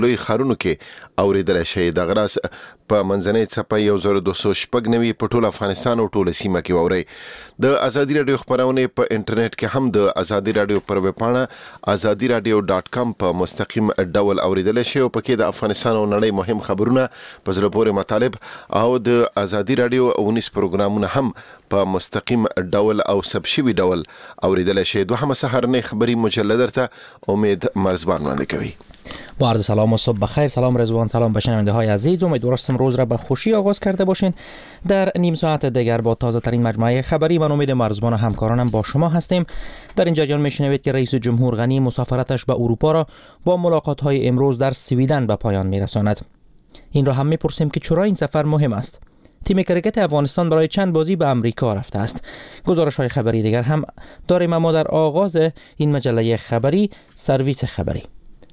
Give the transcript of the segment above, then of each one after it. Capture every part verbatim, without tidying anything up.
لوی خارونو کې اوریدل شي. د غراس په منځنۍ څپه یو زر دوه سوه شپږ نوي په ټول افغانستان او ټول سیمه کې ووري. د ازادي رادیو خبرونه په انټرنیټ کې هم د ازادي رادیو پر ویب پاڼه ازادي رادیو ډاټ کام په مستقیم ډول اوریدل شي او پکې د افغانستان او نړۍ مهم خبرونه په زړه پورې مطالب او د ازادي رادیو اونیس پروګرامونه هم په مستقیم ډول او سبشوي ډول اوریدل شي. دوه سحرنه خبری مجلد ته امید مرزبان وړاندې کوي. با عرض سلام و صبح بخیر. سلام رضوان، سلام به شنونده های عزیز. امیدوارم روز را به خوشی آغاز کرده باشین. در نیم ساعت دیگر با تازه ترین مجموعه خبری من امید مرزبان و همکارانم با شما هستیم. در این جریان میشنوید که رئیس جمهور غنی مسافرتش به اروپا را با ملاقات های امروز در سویدن به پایان میرساند. این را هم میپرسیم که چرا این سفر مهم است. تیم کرکت افغانستان برای چند بازی به امریکا رفته است. گزارش های خبری دیگر هم داریم، اما در آغاز این مجله خبری سرویس خبری.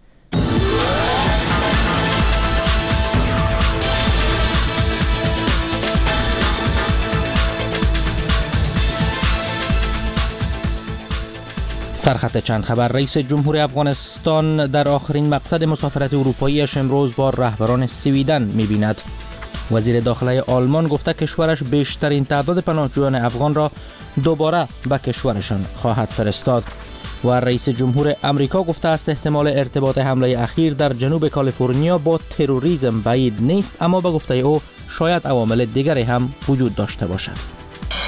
سرخط چند خبر. رئیس جمهور افغانستان در آخرین مقصد مسافرت اروپاییش امروز با رهبران سویدن می‌بیند. وزیر داخله آلمان گفته کشورش بیشترین تعداد پناهجویان افغان را دوباره به کشورشان خواهد فرستاد. و رئیس جمهور امریکا گفته است احتمال ارتباط حمله اخیر در جنوب کالیفرنیا با تروریسم بعید نیست، اما به گفته او شاید عوامل دیگری هم وجود داشته باشد.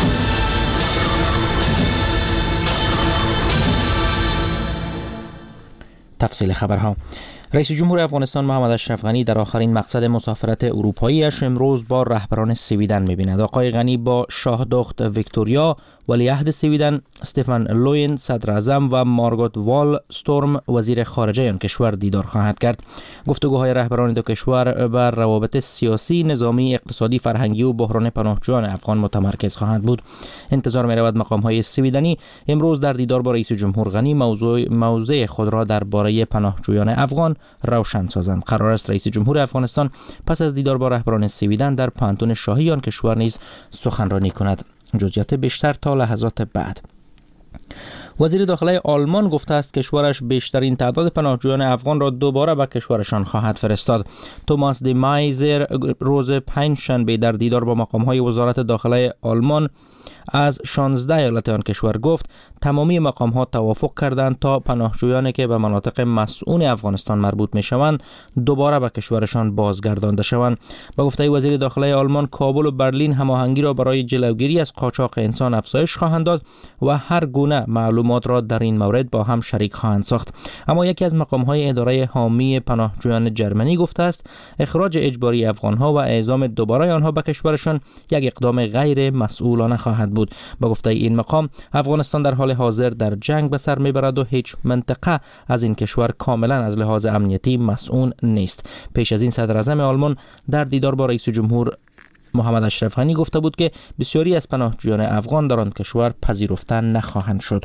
تفصیل خبرها. رئیس جمهور افغانستان محمد اشرف غنی در آخرین مقصد مسافرت اروپاییش امروز با رهبران سویدن می‌بیند. آقای غنی با شاهدخت ویکتوریا، ولیعهد سویدن استفان لوین صدر اعظم و مارگوت وال ستورم وزیر خارجه آن کشور دیدار خواهد کرد. گفتگوهای رهبران دو کشور بر روابط سیاسی، نظامی، اقتصادی، فرهنگی و بحران پناهجویان افغان متمرکز خواهد بود. انتظار می‌رود مقام‌های سویدنی امروز در دیدار با رئیس جمهور غنی موضوع موضع خود را درباره پناهجویان افغان روشن سازند. قرار است رئیس جمهور افغانستان پس از دیدار با رهبران سویدن در پانتون شاهی آن کشور نیز سخنرانی کند. جزئیات بیشتر تا لحظات بعد. وزیر داخله آلمان گفته است کشورش بیشترین تعداد پناهجویان افغان را دوباره به کشورشان خواهد فرستاد. توماس دی مایزر روز پنجشنبه در دیدار با مقام‌های وزارت داخله آلمان از شانزده ایالت آن کشور گفت تمامی مقام‌ها توافق کردند تا پناهجویانی که به مناطق مسئول افغانستان مربوط می‌شوند دوباره به کشورشان بازگردانده شوند. با گفته وزیر داخله آلمان، کابل و برلین هماهنگی را برای جلوگیری از قاچاق انسان افزایش خواهند داد و هر گونه معلومات را در این مورد با هم شریک خواهند ساخت. اما یکی از مقام‌های اداره حامی پناهجویان جرمنی گفته است اخراج اجباری افغان‌ها و اعزام دوباره آنها به کشورشان یک اقدام غیر مسئولانه خواهد بود. با گفته این مقام، افغانستان در حال حاضر در جنگ به سر میبرد و هیچ منطقه از این کشور کاملا از لحاظ امنیتی مسئول نیست. پیش از این صدر اعظم آلمان در دیدار با رئیس جمهور محمد اشرف غنی گفته بود که بسیاری از پناهجویان افغان در آن کشور پذیرفته نخواهند شد.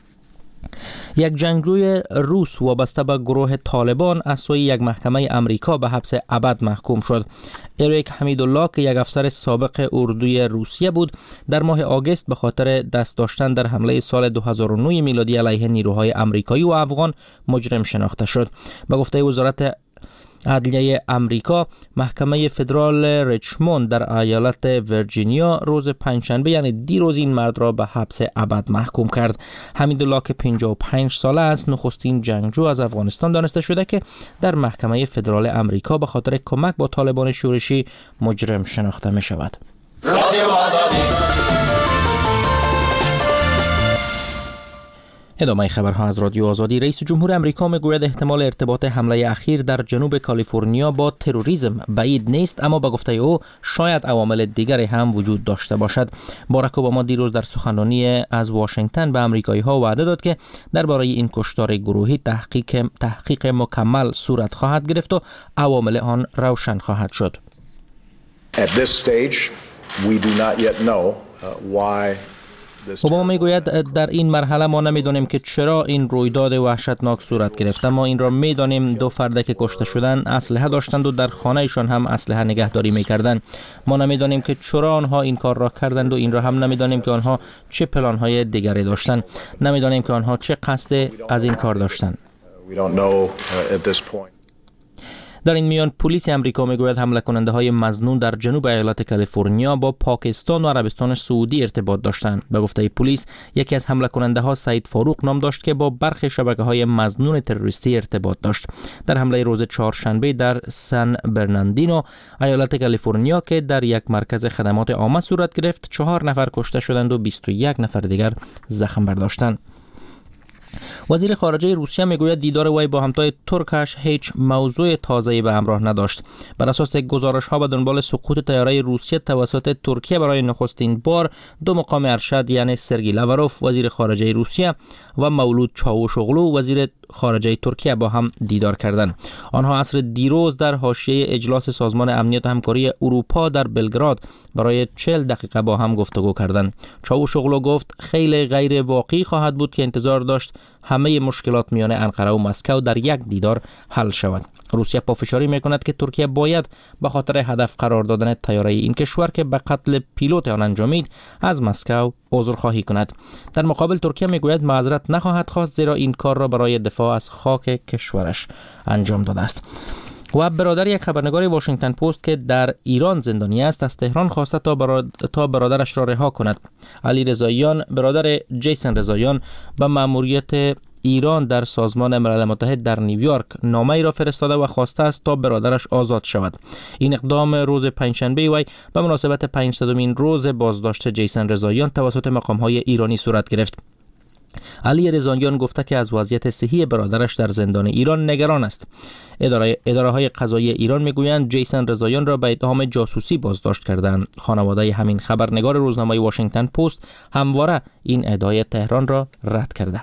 یک جنگجوی روس وابسته به گروه طالبان از سوی یک محکمه امریکا به حبس ابد محکوم شد. اریک حمیدالله که یک افسر سابق اردوی روسیه بود، در ماه آگوست به خاطر دست داشتن در حمله سال دو هزار و نه میلادی علیه نیروهای امریکایی و افغان مجرم شناخته شد. به گفته وزارت عدلیه امریکا، محکمه فدرال ریچموند در ایالت ویرجینیا روز پنجشنبه یعنی دیروز این مرد را به حبس ابد محکوم کرد. حمیدالله که پنجاه و پنج ساله است، نخستین جنگجو از افغانستان دانسته شده که در محکمه فدرال امریکا به خاطر کمک با طالبان شورشی مجرم شناخته می شود. ادامه خبرها از رادیو آزادی. رئیس جمهور امریکا میگوید احتمال ارتباط حمله اخیر در جنوب کالیفرنیا با تروریسم بعید نیست، اما به گفته او شاید عوامل دیگری هم وجود داشته باشد. باراک اوباما دیروز در سخنرانی از واشنگتن به آمریکایی‌ها وعده داد که درباره این کشتار گروهی تحقیق تحقیق مکمل صورت خواهد گرفت و عوامل آن روشن خواهد شد. At this stage we do not yet know uh, why اوباما میگوید در این مرحله ما نمیدانیم که چرا این رویداد وحشتناک صورت گرفت، اما این را میدانیم دو فرد که کشته شدند اسلحه داشتند و در خانهشان هم اسلحه نگهداری میکردند. ما نمیدانیم که چرا آنها این کار را کردند و این را هم نمیدانیم که آنها چه پلان‌های دیگری داشتند. نمیدانیم که آنها چه قصد از این کار داشتند. در این میان پلیس امریکا میگوید حمله کننده های مظنون در جنوب ایالت کالیفرنیا با پاکستان و عربستان سعودی ارتباط داشتند. به گفته پلیس یکی از حمله کننده ها سعید فاروق نام داشت که با برخی شبکه های مظنون تروریستی ارتباط داشت. در حمله روز چهارشنبه در سان برناردینو ایالت کالیفرنیا که در یک مرکز خدمات عامه صورت گرفت، چهار نفر کشته شدند و بیست و یک نفر دیگر زخم برداشتند. وزیر خارجه روسیه میگوید دیدار وی با همتای ترکش هیچ موضوع تازه‌ای به همراه نداشت. بر اساس گزارش‌ها به دنبال سقوط طیاره روسیه توسط ترکیه برای نخستین بار دو مقام ارشد یعنی سرگئی لاوروف وزیر خارجه روسیه و مولود چاوشوغلو وزیر خارجه ترکیه با هم دیدار کردند. آنها عصر دیروز در حاشیه اجلاس سازمان امنیت و همکاری اروپا در بلگراد برای چهل دقیقه با هم گفتگو کردند. چاوشوغلو گفت خیلی غیر واقعی خواهد بود که انتظار داشت همه مشکلات میان انقره و مسکو در یک دیدار حل شود. روسیه پافشاری میکند که ترکیه باید به خاطر هدف قرار دادن طیاره این کشور که به قتل پیلوت آن انجامید از مسکو عذرخواهی کند. در مقابل ترکیه میگوید معذرت نخواهد خواست زیرا این کار را برای دفاع از خاک کشورش انجام داده است. و برادر یک خبرنگار واشنگتن پست که در ایران زندانی است از تهران خواسته تا, براد... تا برادرش را رها کند. علی رضاییان برادر جیسن رضاییان به مأموریت ایران در سازمان ملل متحد در نیویورک نامه ای را فرستاده و خواسته است تا برادرش آزاد شود. این اقدام روز پنجشنبه وی به مناسبت پنجصدمین روز بازداشت جیسن رضاییان توسط مقام‌های ایرانی صورت گرفت. علی رضاییان گفته که از وضعیت صحی برادرش در زندان ایران نگران است. اداره اداره های قضایی ایران میگویند جیسن رضاییان را به اتهام جاسوسی بازداشت کردند. خانواده همین خبرنگار روزنامه واشنگتن پست همواره این ادعای تهران را رد کرده.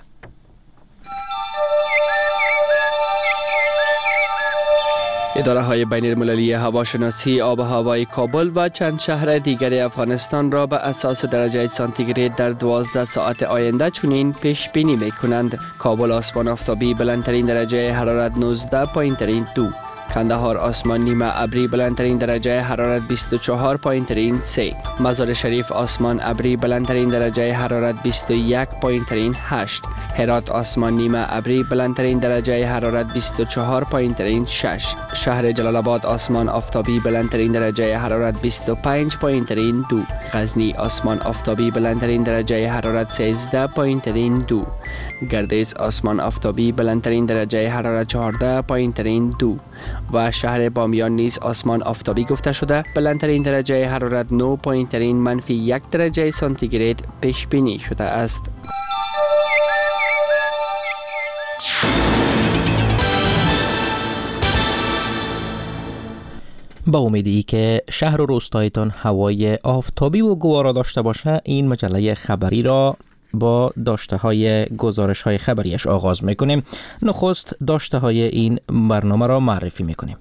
اداره های بین المللی هواشناسی آب و هوای کابل و چند شهر دیگر افغانستان را به اساس درجه سانتیگراد در دوازده ساعت آینده چنین پیش بینی می کنند. کابل آسمان آفتابی بلندترین درجه حرارت نوزده پایین ترین دو. کندهار آسمان نیمه ابری بلندترین درجه حرارت بیست و چهار پایین ترین سه. مزار شریف آسمان ابری بلندترین درجه حرارت بیست و یک پایین ترین هشت. هرات آسمان نیمه ابری بلندترین درجه حرارت بیست و چهار پایین ترین شش. شهر جلال آباد آسمان آفتابی بلندترین درجه حرارت بیست و پنج پایین ترین دو. غزنی آسمان آفتابی بلندترین درجه حرارت سیزده پایین ترین دو. گردیز آسمان آفتابی بلندترین درجه حرارت چهارده پایین ترین دو. و شهر بامیان نیز آسمان آفتابی گفته شده بلندترین درجه حرارت نه پایین ترین منفی یک درجه سانتیگراد پیش بینی شده است. با امیدی که شهر و روستایتان هوای آفتابی و گوارا داشته باشه، این مجله خبری را با داشته های گزارش های خبریش آغاز میکنیم. نخست داشته های این برنامه را معرفی میکنیم.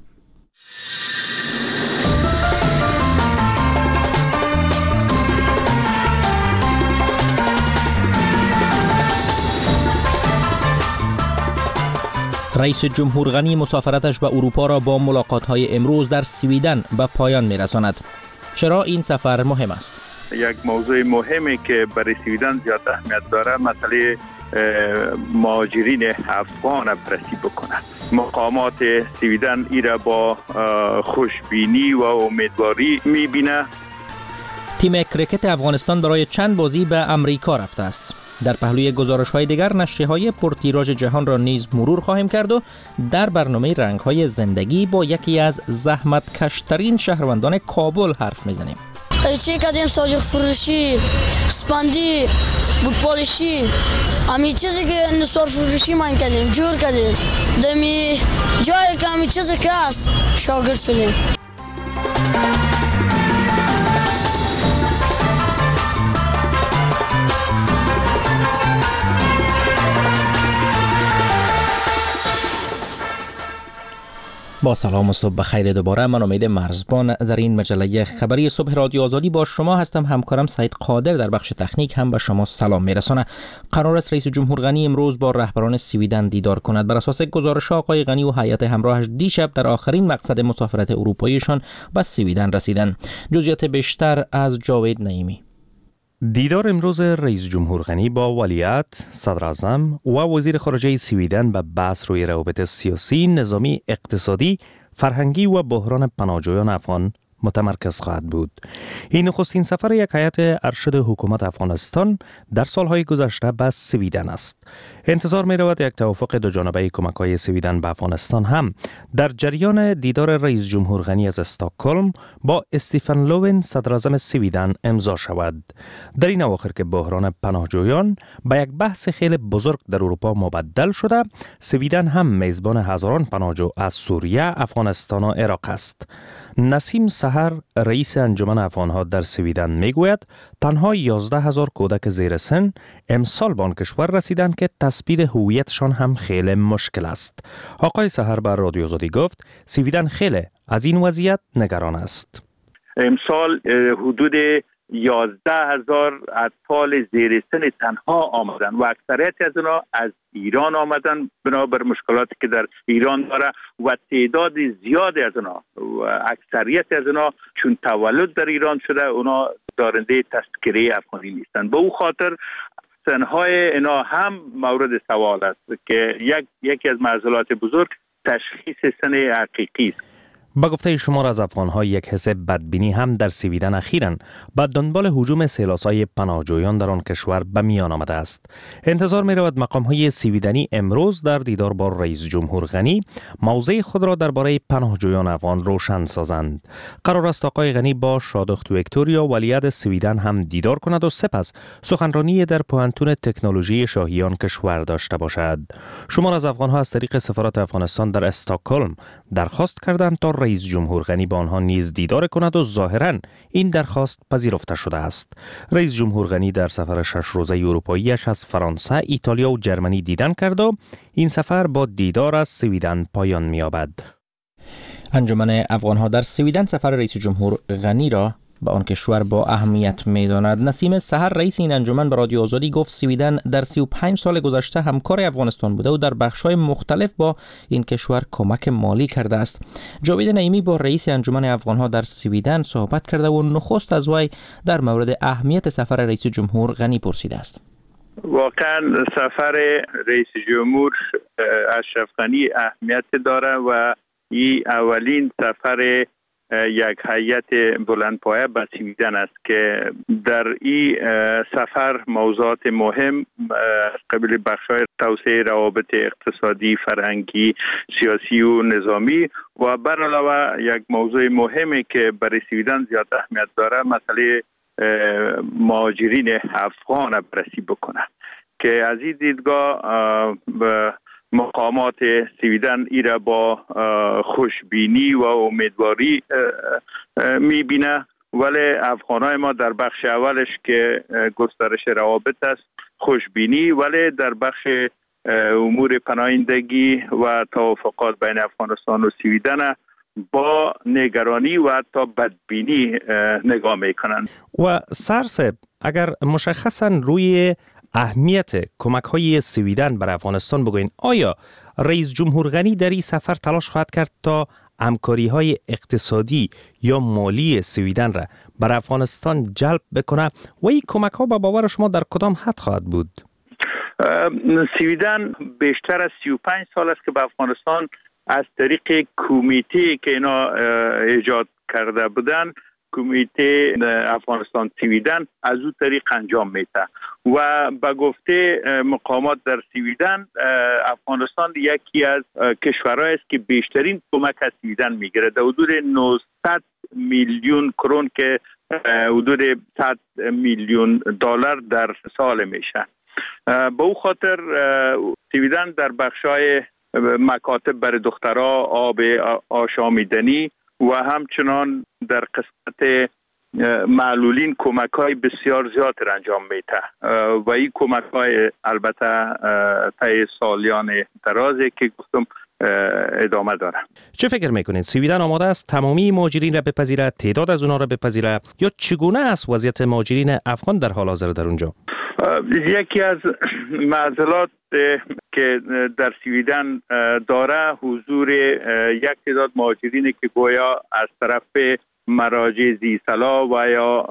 رئیس جمهور غنی مسافرتش به اروپا را با ملاقات‌های امروز در سویدن به پایان می‌رساند. چرا این سفر مهم است؟ یک موضوع مهمی که برای سویدن زیاد اهمیت داره مسئله مهاجرین افغان بررسی بکنند. مقامات سویدن ای را با خوشبینی و امیدواری می‌بینه. تیم کرکت افغانستان برای چند بازی به امریکا رفته است. در پهلوی گزارش‌های دیگر نشریه‌های پرتیراژ جهان را نیز مرور خواهیم کرد و در برنامه رنگ‌های زندگی با یکی از زحمتکش‌ترین شهروندان کابل حرف می‌زنیم. چی کردیم؟ ساجق فروشی، اسپندی، بودپالشی، همین چیزی که نسوار فروشی من کردیم، جور کردیم. دمی جایی که همین چیزی که هست شاگرد شدیم. با سلام و صبح بخیر دوباره. من امید مرزبان در این مجله خبری صبح رادیو آزادی با شما هستم. همکارم سعید قادر در بخش تکنیک هم به شما سلام میرسانه. قرار است رئیس جمهور غنی امروز با رهبران سویدن دیدار کند. بر اساس گزارش آقای غنی و هیئت همراهش دیشب در آخرین مقصد مسافرت اروپاییشان به سویدن رسیدند. جزئیات بیشتر از جاوید نعیمی. دیدار امروز رئیس جمهور غنی با ولیعهد، صدر اعظم و وزیر خارجه سویدن به بحث روی روابط سیاسی، نظامی، اقتصادی، فرهنگی و بحران پناهجویان افغان متمرکز خواهد بود. این نخستین سفر یک هیئت ارشد حکومت افغانستان در سالهای گذشته به سویدن است. انتظار می رود یک توافق دو جانبه کمک‌های سویدن به افغانستان هم در جریان دیدار رئیس جمهور غنی از استکهلم با استیفن لوون صدر اعظم سویدن امضا شود. در این اواخر که بحران پناهجویان به یک بحث خیلی بزرگ در اروپا مبدل شده، سویدن هم میزبان هزاران پناهجو از سوریه، افغانستان و عراق است. نسیم سحر رئیس انجمن افغانها در سویدن میگوید تنها یازده هزار کودک زیر سن امسال به آن کشور رسیدند که تثبیت هویتشان هم خیلی مشکل است. آقای سحر بر رادیو آزادی گفت سویدن خیلی از این وضعیت نگران است. امسال حدود یازده هزار اطفال زیر سن تنها آمدن و اکثریت از اونا از ایران آمدن بنابر مشکلاتی که در ایران داره و تعداد زیادی از اونا و اکثریت از اونا چون تولد در ایران شده اونا دارنده تذکره افغانی نیستن. به او خاطر سنهای اینا هم مورد سوال است که یک یکی از معضلات بزرگ تشخیص سن حقیقی است. با گفته شمار از افغان‌ها یک حس بدبینی هم در سویدن اخیراً به دنبال هجوم سیلاسای پناهجویان در آن کشور به میان آمده است. انتظار می رود مقام‌های سویدنی امروز در دیدار با رئیس جمهور غنی موضع خود را درباره پناهجویان افغان روشن سازند. قرار است آقای غنی با شادخت ویکتوریا ولیعهد سویدن هم دیدار کند و سپس سخنرانی در پوهنتون تکنولوژی شاهیان کشور داشته باشد. شمار از افغان‌ها از طریق سفارت افغانستان در استکهلم درخواست کردند تا رئیس جمهور غنی با آنها نیز دیدار کند و ظاهراً این درخواست پذیرفته شده است. رئیس جمهور غنی در سفر شش روزه اروپاییش از فرانسه، ایتالیا و جرمنی دیدن کرد و این سفر با دیدار از سویدن پایان می‌یابد. انجمن افغان‌ها در سویدن سفر رئیس جمهور غنی را به آن کشور با اهمیت می‌داند. نسیم سحر رئیس این انجمن به رادیو آزادی گفت سویدن در سی و پنج سال گذشته همکار افغانستان بوده و در بخش‌های مختلف با این کشور کمک مالی کرده است. جاوید نعیمی با رئیس انجمن افغان‌ها در سویدن صحبت کرده و نخست از وی در مورد اهمیت سفر رئیس جمهور غنی پرسیده است. واقعا سفر رئیس جمهور اشرف غنی اهمیت داره و این اولین سفر یک هیئت بلندپایه به سویدن است که در این سفر موضوعات مهم از قبیل بخش‌های توسعه روابط اقتصادی، فرهنگی، سیاسی و نظامی و بر علاوه یک موضوع مهمی که برای سویدن زیاد اهمیت داره مسئله مهاجرین افغان بررسی بکنه که از این دیدگاه مقامات سویدن ای را با خوشبینی و امیدواری میبینه، ولی افغانای ما در بخش اولش که گسترش روابط است خوشبینی، ولی در بخش امور پناهندگی و توافقات بین افغانستان و سویدن با نگرانی و حتی بدبینی نگاه میکنند. و سرسب اگر مشخصا روی اهمیت کمک‌های سویدن بر افغانستان بگوین، آیا رئیس جمهور غنی در این سفر تلاش خواهد کرد تا همکاری‌های اقتصادی یا مالی سویدن را بر افغانستان جلب بکنه و این کمک‌ها به باور شما در کدام حد خواهد بود؟ سویدن بیشتر از سی و پنج سال است که به افغانستان از طریق کمیته که اینا ایجاد کرده بودن، کمیته افغانستان سویدن، از او طریق انجام میده و به گفته مقامات در سویدن افغانستان یکی از کشورهایی است که بیشترین کمک از سویدن میگیره، در حدود نهصد میلیون کرون که حدود صد میلیون دلار در سال میشه. به او خاطر سویدن در بخشای مکاتب برای دخترها، آب آشامیدنی و همچنان در قسمت معلولین کمک‌های بسیار زیاد را انجام میده و این کمک‌های البته طی سالیان درازه که گفتم ادامه داره. چه فکر میکنید سویدن آماده است تمامی مهاجرین را بپذیرد، تعداد از اونها را بپذیرد، یا چگونه است وضعیت مهاجرین افغان در حال حاضر در اونجا؟ یکی از معضلات که در سویدن داره حضور یک تعداد مهاجرینی که گویا از طرف مراجع ذی صلاح و یا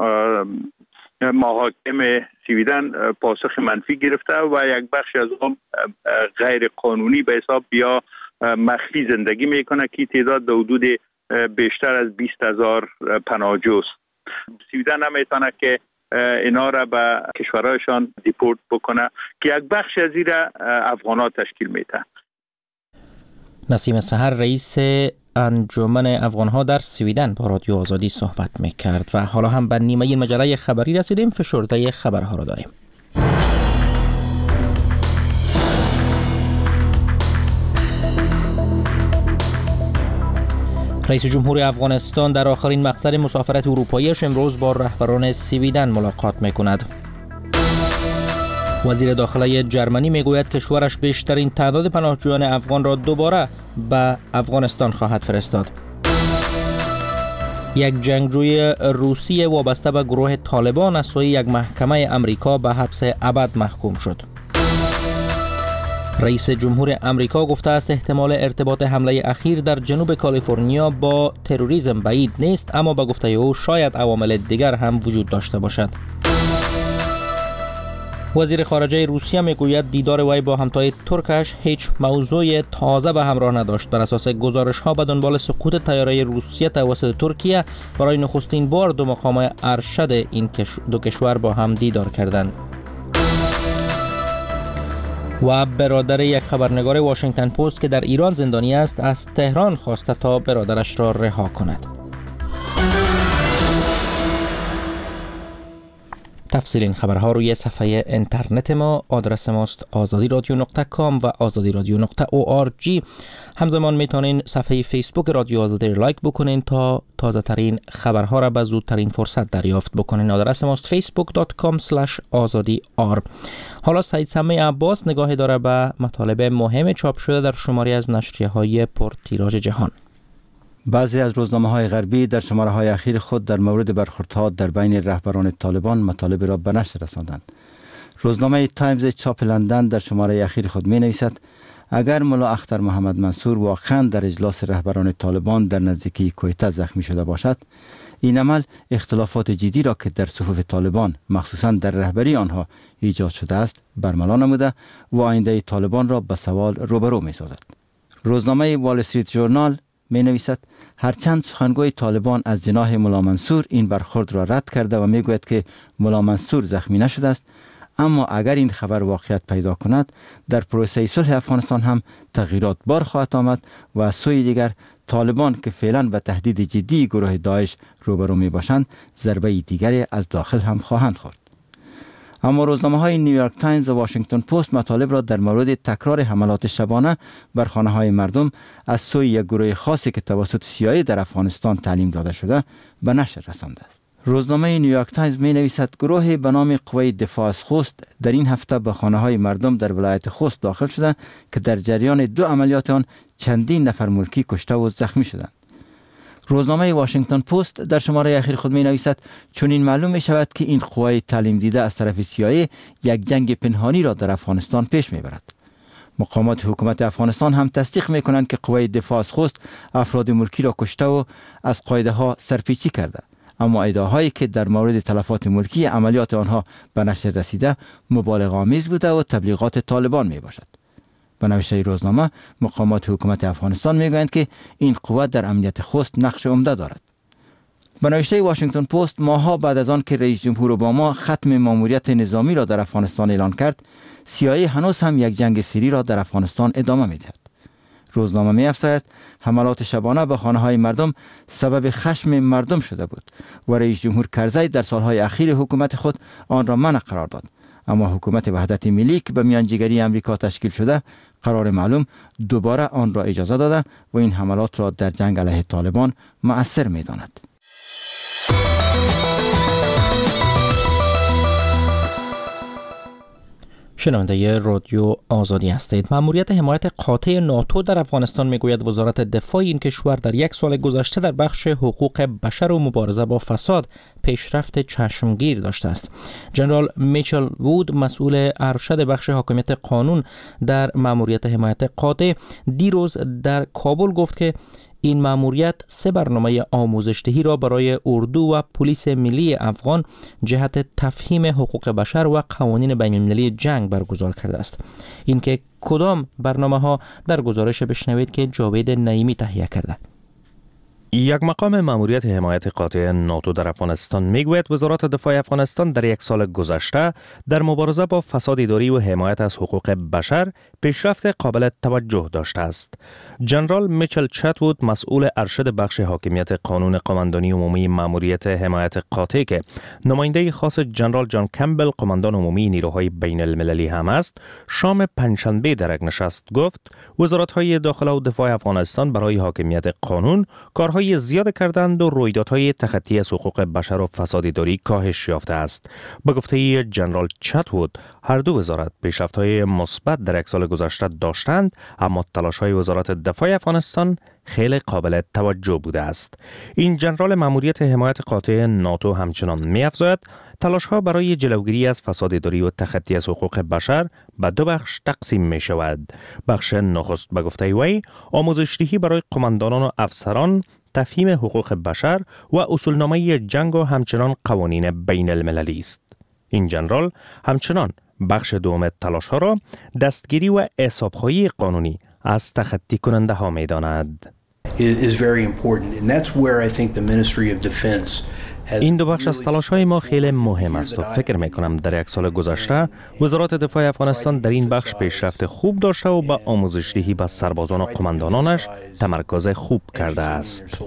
محاکم سویدن پاسخ منفی گرفته و یک بخش از آن غیر قانونی به حساب یا مخفی زندگی میکنه که تعداد در حدود بیشتر از بیست هزار پناهجو است. سویدن هم میتونه که اینا را به کشورهایشان دیپورت بکنه که یک بخش از این افغان‌ها تشکیل میده. نسیم سحر رئیس انجمن افغان‌ها در سویدن با رادیو آزادی صحبت میکرد. و حالا هم به نیمه مجله خبری رسیدیم. فشرده خبرها را داریم. رئیس جمهور افغانستان در آخرین مقصد مسافرت اروپاییش امروز با رهبران سویدن ملاقات میکند. وزیر داخلی جرمنی میگوید کشورش بیشترین تعداد پناهجویان افغان را دوباره به افغانستان خواهد فرستاد. یک جنگجوی روسی وابسته به گروه طالبان از سوی یک محکمه امریکا به حبس ابد محکوم شد. رئیس جمهور امریکا گفته است احتمال ارتباط حمله اخیر در جنوب کالیفرنیا با تروریسم بعید نیست، اما به گفته او شاید عوامل دیگر هم وجود داشته باشد. وزیر خارجه روسیه میگوید دیدار وی با همتای ترکش هیچ موضوع تازه به همراه نداشت. بر اساس گزارش ها به دنبال سقوط طیاره روسیه توسط ترکیه برای نخستین بار دو مقام ارشد این دو کشور با هم دیدار کردند. و برادر یک خبرنگار واشنگتن پست که در ایران زندانی است از تهران خواسته تا برادرش را رها کند. تفصیل این خبرها روی صفحه اینترنت ما، آدرس ماست آزادی رادیو نقطه کام و آزادی رادیو نقطه او آر جی. همزمان میتونین صفحه فیسبوک رادیو آزادی لایک بکنین تا تازه ترین خبرها را به زودترین فرصت دریافت بکنین. آدرس ماست فیسبوک دات کام اسلش آزادی آر. حالا سعید سمی عباس نگاهی داره به مطالب مهم چاپ شده در شماری از نشریه‌های پرتیراژ جهان. بعضی از روزنامه‌های غربی در شماره‌های اخیر خود در مورد برخوردها در بین رهبران طالبان مطالب را به نشر رساندند. روزنامه تایمز چاپ لندن در شماره اخیر خود می‌نویسد اگر ملا اختر محمد منصور واقعاً در اجلاس رهبران طالبان در نزدیکی کویته زخمی شده باشد، این عمل اختلافات جدی را که در صفوف طالبان مخصوصاً در رهبری آنها ایجاد شده است برملا نموده و آینده طالبان را به سوال روبرو می‌سازد. روزنامه وال استریت ژورنال می نویسد هرچند سخنگوی طالبان از جناح ملا منصور این برخورد را رد کرده و می گوید که ملا منصور زخمی نشده است، اما اگر این خبر واقعیت پیدا کند در پروسه صلح افغانستان هم تغییرات بار خواهد آمد و از سوی دیگر طالبان که فعلا به تهدید جدی گروه داعش روبرو می باشند ضربه دیگری از داخل هم خواهند خورد. اما روزنامه‌های نیویورک تایمز و واشنگتن پست مطالب را در مورد تکرار حملات شبانه بر خانه‌های مردم از سوی یک گروه خاصی که توسط سی‌آی‌ای در افغانستان تعلیم داده شده به نشر رسانده است. روزنامه نیویورک تایمز می نویسد گروهی به نام قوه دفاع از خوست در این هفته به خانه‌های مردم در ولایت خوست داخل شده که در جریان دو عملیات آن چندین نفر ملکی کشته و زخمی شدند. روزنامه واشنگتن پست در شماره اخیر خود می نویسد چون این معلوم می شود که این قوای تعلیم دیده از طرف سی‌آی‌ای یک جنگ پنهانی را در افغانستان پیش می برد. مقامات حکومت افغانستان هم تصدیق می کنند که قوای دفاع از خوست افراد ملکی را کشته و از قاعده ها سرپیچی کرده، اما ادعاهایی که در مورد تلفات ملکی عملیات آنها به نشر رسیده مبالغه آمیز بوده و تبلیغات طالبان می باشد. به نوشته روزنامه مقامات حکومت افغانستان میگویند که این قوت در امنیت خوست نقش عمده دارد. به نوشته واشنگتن پست ماه‌ها بعد از آن که رئیس جمهور اوباما ختم ماموریت نظامی را در افغانستان اعلان کرد، سی‌آی‌ای هنوز هم یک جنگ سری را در افغانستان ادامه می‌دهد. روزنامه می‌افزاید حملات شبانه به خانه‌های مردم سبب خشم مردم شده بود و رئیس جمهور کرزی در سالهای اخیر حکومت خود آن را منع قرار داد، اما حکومت وحدت ملی که به میانجیگری امریکا تشکیل شده قرار معلوم دوباره آن را اجازه داده و این حملات را در جنگ علیه طالبان مؤثر می‌داند. شنونده رادیو آزادی هستید. مأموریت حمایت قاطع ناتو در افغانستان میگوید وزارت دفاع این کشور در یک سال گذشته در بخش حقوق بشر و مبارزه با فساد پیشرفت چشمگیر داشته است. جنرال میچل وود، مسئول ارشد بخش حاکمیت قانون در مأموریت حمایت قاطع، دیروز در کابل گفت که این مأموریت سه برنامه آموزش‌دهی را برای اردو و پلیس ملی افغان جهت تفهیم حقوق بشر و قوانین بین‌المللی جنگ برگزار کرده است. اینکه کدام برنامه‌ها در گزارش بشنوید که جاوید نعیمی تهیه کرده. یک مقام مأموریت حمایت قاطع ناتو در افغانستان میگوید وزارت دفاع افغانستان در یک سال گذشته در مبارزه با فساد اداری و حمایت از حقوق بشر پیشرفت قابل توجه داشته است. جنرال میچل چتوود مسئول ارشد بخش حاکمیت قانون قماندانی عمومی مأموریت حمایت قاطع که نماینده خاص جنرال جان کمبل قماندان عمومی نیروهای بین المللی هم است، شام پنجشنبه در یک نشست گفت وزارت‌های داخله و دفاع افغانستان برای حاکمیت قانون کارهای زیاد کردند و رویدادهای تخطی از حقوق بشر و فساد اداری کاهش یافته است. به گفته جنرال چتوود، هر دو وزارت پیشرفت‌های مثبت در یک سال گذشته داشتند، اما تلاش‌های وزارت دفاع افغانستان خیلی قابل توجه بوده است. این جنرال مأموریت حمایت قاطع ناتو همچنان می‌افزاید تلاش‌ها برای جلوگیری از فساد اداری و تخطی از حقوق بشر به دو بخش تقسیم می‌شود. بخش نخست به گفته وی آموزش‌دهی برای قماندانان و افسران، تفهیم حقوق بشر و اصولنامه جنگ و همچنان قوانین بین المللی است. این جنرال همچنان بخش دوم تلاش ها را دستگیری و حساب‌خواهی قانونی از تخطی کننده ها می داند. این دو بخش از تلاش های ما خیلی مهم است و فکر می کنم در یک سال گذشته وزارت دفاع افغانستان در این بخش پیشرفت خوب داشته و با آموزش‌دهی به سربازان و قماندانانش تمرکز خوب کرده است.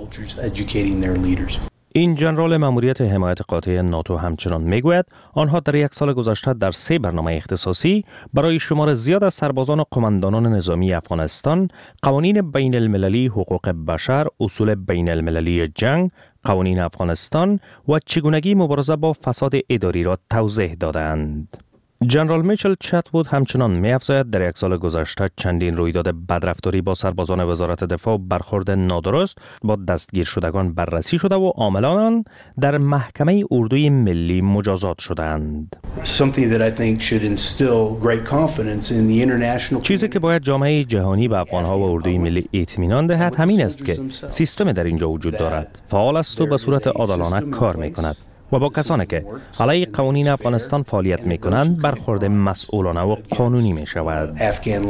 این جنرال مأموریت حمایت قاطع ناتو همچنان میگوید آنها در یک سال گذشته در سه برنامه اختصاصی برای شمار زیاد از سربازان و قماندانان نظامی افغانستان قوانین بین المللی حقوق بشر، اصول بین المللی جنگ، قوانین افغانستان و چگونگی مبارزه با فساد اداری را توضیح دادند. جنرال میچل چتوود همچنان می‌افزاید در یک سال گذشته چندین رویداد بدرفتاری با سربازان وزارت دفاع و برخورد نادرست با دستگیر شدگان بررسی شده و عاملان در محکمه اردوی ملی مجازات شدند. چیزی که باید جامعه جهانی به افغان‌ها و اردوی ملی اطمینان دهد همین است که سیستم در اینجا وجود دارد، فعال است و به صورت عادلانه کار می‌کند و با کسانی که علیه قوانین افغانستان فعالیت می کنند برخورد مسئولانه و قانونی می شود.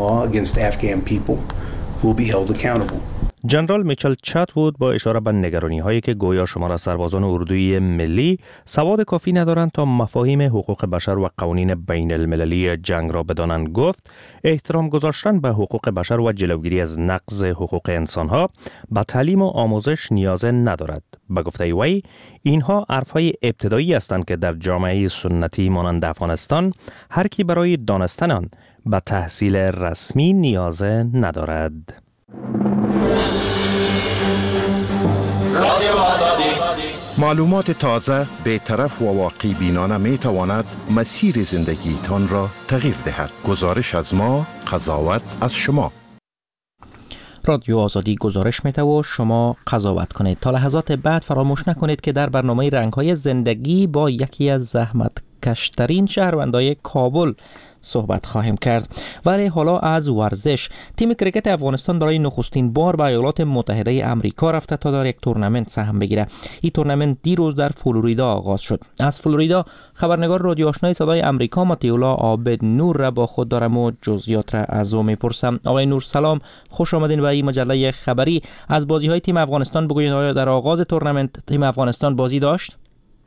جنرال میچل چتوود با اشاره به نگرانی هایی که گویا شمار سربازان اردوی ملی سواد کافی ندارند تا مفاهیم حقوق بشر و قوانین بین المللی جنگ را بدانند گفت احترام گذاشتن به حقوق بشر و جلوگیری از نقض حقوق انسان ها به تعلیم و آموزش نیاز ندارد. به گفته وی اینها حرفهای ابتدایی هستند که در جامعه سنتی مانند افغانستان هر کی برای دانستن آن به تحصیل رسمی نیاز ندارد. معلومات تازه، بی‌طرف و واقعی بینانه می تواند مسیر زندگی تان را تغییر دهد. گزارش از ما، قضاوت از شما. رادیو آزادی گزارش میده و شما قضاوت کنید. تا لحظات بعد فراموش نکنید که در برنامه رنگ‌های زندگی با یکی از زحمتکشترین شهروندان کابل صحبت خواهیم کرد. ولی حالا از ورزش. تیم کرکت افغانستان برای نخستین بار به ایالات متحده آمریکا رفته تا در یک تورنمنت سهم بگیره. این تورنمنت دیروز در فلوریدا آغاز شد. از فلوریدا خبرنگار رادیو آشنای صدای آمریکا متیولا عابد نور را با خود دارم و جزئیات را از او میپرسم. آقای نور سلام، خوش آمدین به این مجله خبری. از بازی‌های تیم افغانستان بگویید، آیا در آغاز تورنمنت تیم افغانستان بازی داشت؟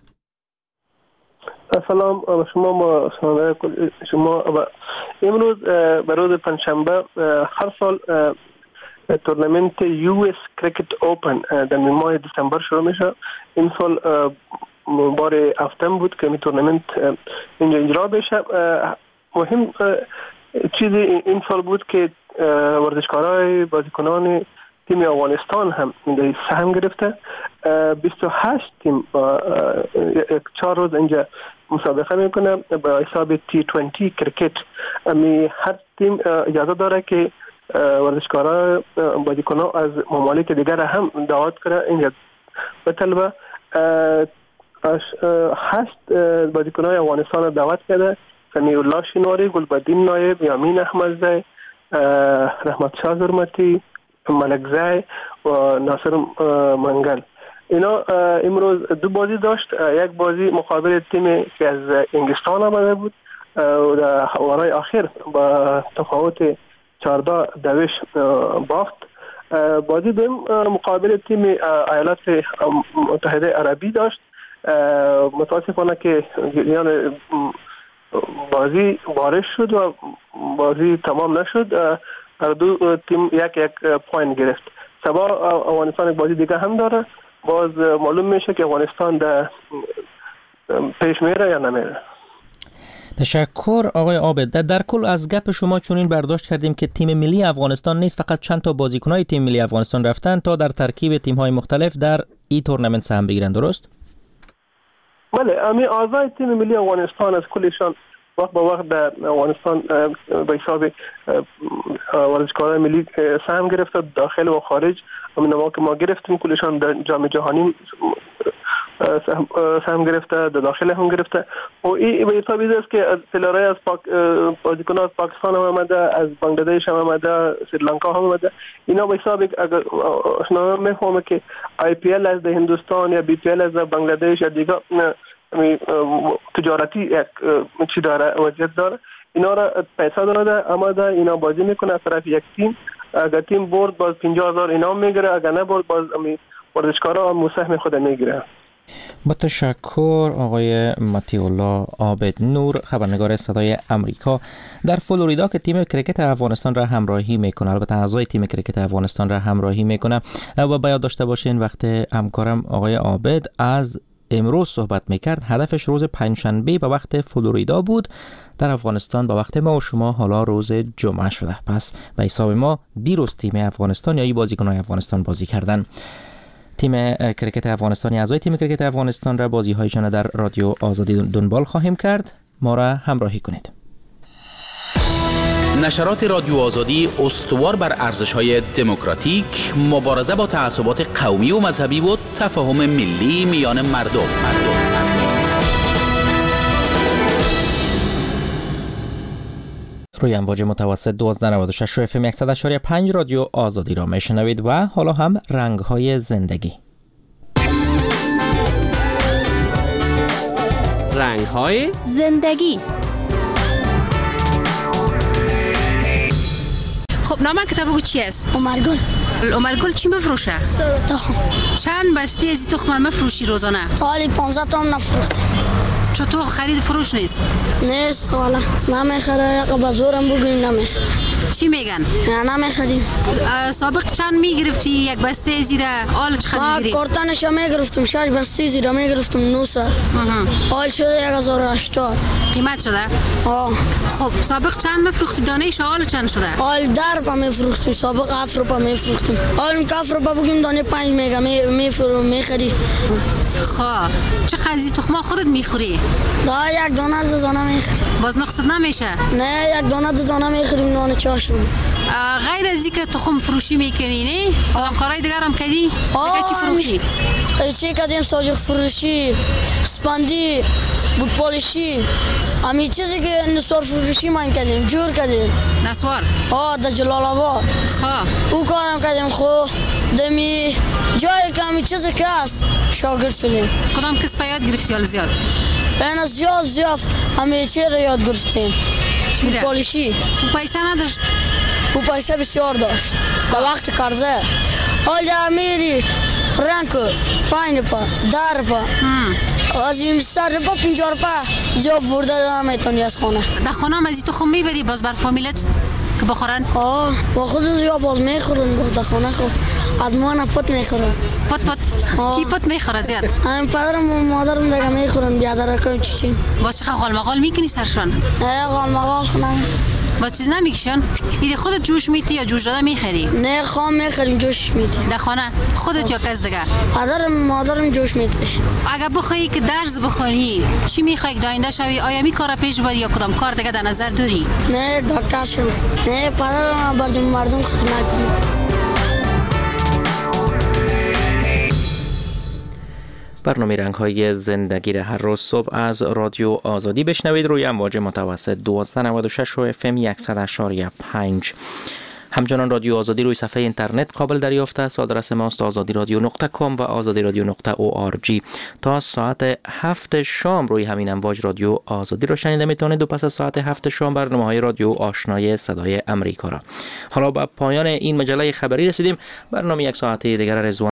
سلام شما ما شما امروز به روز پنجشنبه هر سال تورنمنت یو اس کریکت اوپن در ماه دسامبر شروع میشه. این سال بار هفتم بود که این تورنمنت اینجا اجرا بشه. مهم چیزی این سال بود که ورزشکارای بازیکنان تیم افغانستان هم این سهم گرفته. بیست و هشت تیم یک چهار روز اینجا مسابقه میکنه با حساب تی بیست کرکت. امی هر تیم اجازه داره که ورزشکارا بازیکنان از ممالک دیگر هم دعوت کنه اینجا بطلبه. هشت بازیکنان افغانستان دعوت کرده: سمیع الله شینواری، گلبدین نایب، یامین احمدزی، رحمت شاه زرمتی، ملکزی و ناصر منگل. اینا امروز دو بازی داشت. یک بازی مقابل تیم که از انگلستان آمده بود و در ورای آخر با تفاوت چهارده دویش باخت. بازی دوم مقابل تیم ایالات متحده عربی داشت. متاسفانه که یعنی بازی بارش شد و بازی تمام نشد. هر دو تیم یک یک پوینت گرفت. سبا افغانستان یک بازی دیگه هم داره. باز معلوم میشه که افغانستان در پیش میره یا نمیره. تشکر آقای عابد. در, در کل از گپ شما چنین برداشت کردیم که تیم ملی افغانستان نیست فقط چند تا بازیکنای تیم ملی افغانستان رفتن تا در ترکیب تیم‌های مختلف در این تورنمنت سهم بگیرن، درست؟ بله، امی اعضای تیم ملی افغانستان از کلشان وقت با وقت در افغانستان به حساب ورزشکاران ملی سهم گرفته داخل و خارج. همین ما که ما گرفتیم کلشان در جام جهانی سهم گرفته، در داخل هم گرفته و این به حساب است که از پلیرای از پاک بازیکنان از پاکستان هم آمده، از بنگلادش هم آمده، سریلانکا هم آمده. اینا به حساب اگر شما میفهمه که آی پی ال از هندوستان یا بی پی ال از بنگلادش یا دیگه تجارتی یک چی داره وضعیت داره، اینا را پیسه داده آمده، اینا بازی میکنه از طرف یک تیم. اگر تیم برد باز پنجاه هزار انعام میگیره، اگر نبرد باز ورزشکارا هم مسهم خود میگیره. با تشکر آقای متی الله عابد نور، خبرنگار صدای امریکا در فلوریدا که تیم کرکت افغانستان را همراهی میکنه، البته اعضای تیم کرکت افغانستان را همراهی میکنه. و باید داشته باشین وقت همکارم آقای عابد از امروز صحبت میکرد، هدفش روز پنجشنبه به وقت فلوریدا بود، در افغانستان به وقت ما و شما حالا روز جمعه شده. پس به حساب ما دیروز تیم افغانستان یا ای بازیکنان افغانستان بازی کردن. تیم کرکت افغانستانی اعضای تیم کرکت افغانستان را بازی هایشان در رادیو آزادی دنبال خواهیم کرد. ما را همراهی کنید. نشرات رادیو آزادی استوار بر ارزش‌های دموکراتیک، مبارزه با تعصبات قومی و مذهبی و تفاهم ملی میان مردم. مردم. روی امواج متوسط دوازده نود و شش اف ام صد و شش و پنج رادیو آزادی را میشنوید و حالا هم رنگ‌های زندگی. رنگ‌های زندگی. خب نام کتاب چی است؟ عمرگل. عمرگل چی بفروشه؟ تخم. چند بسته از این تخم مفروشی روزانه؟ حالی پانزده تا نفروخته. چطور خرید فروش نیست؟ نیست والا، نمیخره. یک بازورم بگویم نمیخره. چی میگن؟ نه نمیخریم. سابق چند میگرفتی یک بسته زیره؟ آل چقدر میگیری؟ ما کارتنش میگرفتم شش بسته زیره میگرفتم نه سر. آل شده یک هزار و هشتاد. قیمت شده؟ آه. خب سابق چند میفروختی دانهش؟ آل چند شده؟ آل در روپا میفروختیم، سابق هفت روپا میفروختیم. آل که هفت روپا بگیم دانه پنج میگه میفروختیم میخری. خب چه قضیه تخما خودت میخوری؟ دا یک دانه دو دانه میخوریم. باز نقصد نمیشه؟ نه یک دانه دو دانه میخوریم نان چاشم. غیر از اینکه تخم فروشی میکنی نه؟ کدام کارهای دیگر هم کردی؟ دیگه چی فروشی؟ چی کردیم؟ ساجق فروشی، اسپندی، بود پالشی. همین چیزی که نسوار فروشی من کردیم، جور کردیم. نسوار؟ آه در جلال آباد. خب او کارم کردیم. خب دمی جایی که همین چیزی که هست شاگرد شدیم. کدام کسب یاد گرفتی حال زیاد؟ این زیاد زیاد همه چی را یاد گرفتیم. بود پالشی. او پیسه نداشت؟ او پیسه بسیار داشت به وقت قرضه. حال در میری رنگ پنج پا در پا از این سر پا پنجاه پا جا ورده نمیتونی از خانه. در خانه هم از این تخم میبری باز بر فامیلت که بخورن؟ آه با خود یا باز میخورن باز در خانه خود از ما پت میخورن. پت پت؟ کی پت میخوره زیاد؟ همین پدرم و مادرم دیگه میخورن بیادر کنیم چیچیم. باز چقدر غال مغال میکنی سرشان؟ نه غال مغال خونم. باز چیز نمیکشن؟ ایده خودت جوش میتی یا جوش داده میخری؟ نه خام میخریم جوش میتی. در خانه خودت یا کس دیگه؟ پدرم مادرم جوش میتش. اگر بخوایی که درس بخونی چی میخوای که آینده شوی؟ آیا می کار پیش بری یا کدام کار دیگه در نظر داری؟ نه دکتر شم. نه پدرم بر مردم خدمت کنم. برنامه رنگ‌های زندگی را هر روز صبح از رادیو آزادی بشنوید روی امواج متوسط دوازده نود و شش و اف ام صد و شش و پنج. همچنان رادیو آزادی روی صفحه اینترنت قابل دریافت است. آدرس ماست آزادی رادیو نقطه کام و آزادی رادیو نقطه او آر جی. تا ساعت هفت شام روی همین امواج رادیو آزادی رو شنیده میتونید و پس از ساعت هفت شام برنامه‌های رادیو آشنای صدای امریکا را. حالا به پایان این مجله خبری رسیدیم. برنامه یک ساعته دیگر رضوان